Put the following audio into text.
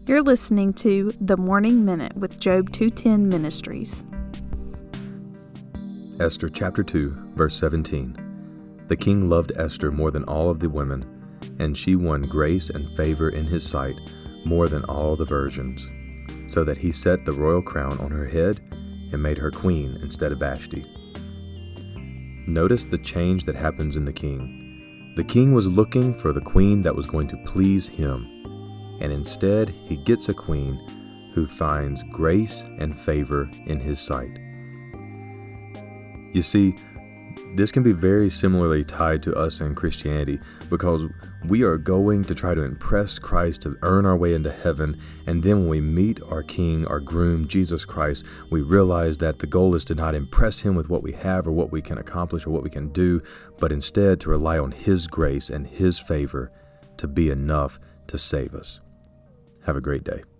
You're listening to The Morning Minute with Job 210 Ministries. Esther chapter 2, verse 17. The king loved Esther more than all of the women, and she won grace and favor in his sight more than all the virgins, so that he set the royal crown on her head and made her queen instead of Vashti. Notice the change that happens in the king. The king was looking for the queen that was going to please him, and instead he gets a queen who finds grace and favor in his sight. You see, this can be very similarly tied to us in Christianity, because we are going to try to impress Christ to earn our way into heaven, and then when we meet our King, our groom, Jesus Christ, we realize that the goal is to not impress him with what we have or what we can accomplish or what we can do, but instead to rely on his grace and his favor to be enough to save us. Have a great day.